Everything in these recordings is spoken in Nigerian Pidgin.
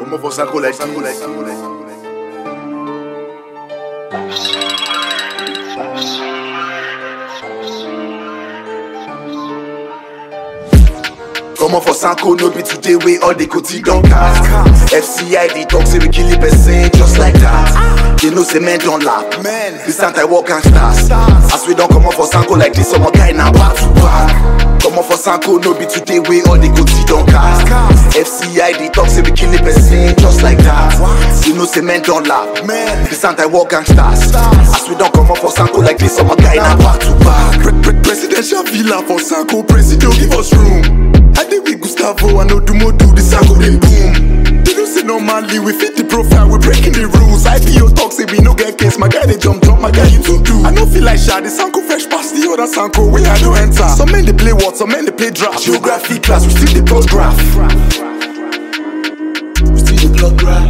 Comment for Sanko like this? Comment for Sanko no be today way all the Koti don't cast. FCI they talk say we kill the person just like that. They know say men don't laugh. This time I walk and stars. As we don't come up for Sanko like this, some guy now back to back. Come up for Sanko no be today way all the Koti don't cast. FCI they talk say we kill the person just like that. They know say men don't laugh. This time I walk and stars. As we don't come up for Sanko like this, some guy now back to back. Presidential villa for Sanko, President give us room. I think we Gustavo and Odumo do the Sanko then boom. They don't say normally we fit the profile, we breaking the rules. IPO talk say we no get case, my guy they jump, my guy you to do. I don't feel like shy, the Sanko fresh past the other Sanko where I don't enter. Some men they play what, some men they play draft. Geography class, we see the plot graph. We see the plot graph.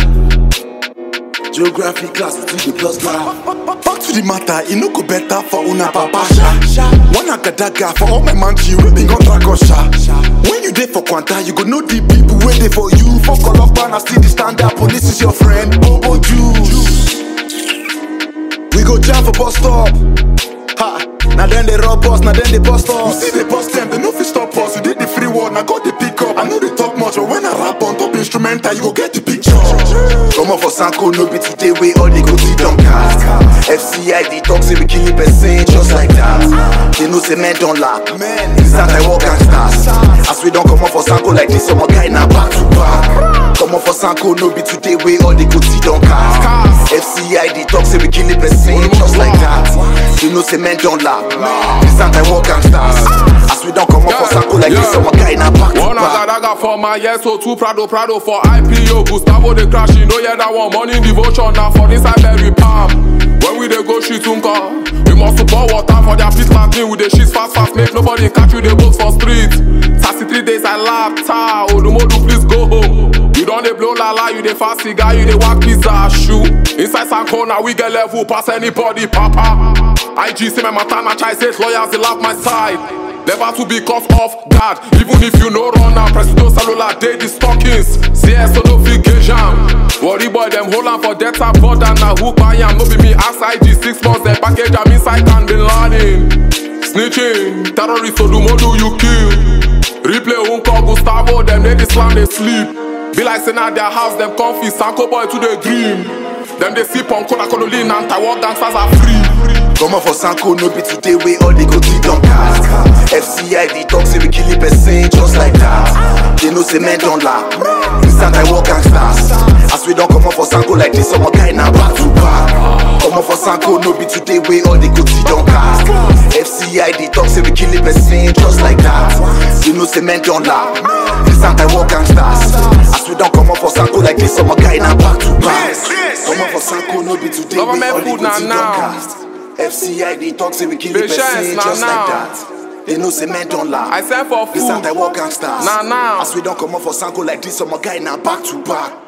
Geography class, we see the plot graph. Back to the matter, it no go better for una papa sha. One agadaga for all my manchi, we been gon' track us sha. When you dey for Quanta, you go know the people wait there for you. For Colokpan, I see the standard, police is your friend, Bobo Juice. We go jam for bus stop. Ha, now then they rob us, now then they bust us. We see they bust them, they no fit stop us. We did the free word, now got the pick up. I know they talk much, but when I rap on top instrumental, you go get the picture. Come on for Sanko, no be today way all the Koti don't cast. FCI they talk say we kill the person just like that. They know say men don't laugh. This time I walk and stars. As we don't come on for Sanko like this, some guy now back to back. Come on for Sanko, no be today way all the Koti don't cast. FCI they talk say we kill the person just like that. They know say men don't laugh. This time I walk and stars. As we don't come on for Sanko like this, some guy now back to One back. agadaga for my yes, so two Prado for IPO. Gustavo they crash, you know yeah that one money devotion now for this I berry palm. When we dey go shitunka, we must pour water for their pit mountain. We dey shit fast, make nobody catch you the boats for street. 33 days I laughed, Odumodu please go home. You don't dey blow la, you dey fast cigar, you dey walk pizza shoe. Inside Sanko now we get level pass anybody, papa. IG say my matana chai says lawyers they love my side. Never to be caught off guard, even if you no run now. Presido cellular day the stockings. CS no fit jam. Worry boy them hold on for data border now who buy am. No be me ask IG 6 months they package am inside and be learning. Snitching, terrorists Odumodu you kill. Replay Unko Gustavo them they slam they sleep. Be like saying at their house them comfy Sanko boy to the dream. Them they sip on Cola Cololin and Taiwan gangsters are free. Come on for Sanko, no be today way all the Koti don't cast. FCI they talk say we kill the person just like that. They know say men don't laugh. This time I walk and stars. As we don't come on for Sanko like this, some guy now back to back. Come on for Sanko, no be today way all the Koti don't cast. FCI they talk say we kill the person just like that. They know say men don't laugh. This time I walk and stars. As we don't come on for Sanko like this, some guy now back to back. Come on for Sanko, no be today way all the Koti don't cast. FCI they talk say we kill the person just like that. They know say men don't laugh. I send for food. This time I walk and stars. Now. As we don't come up for Sanko like this, some guy now back to back.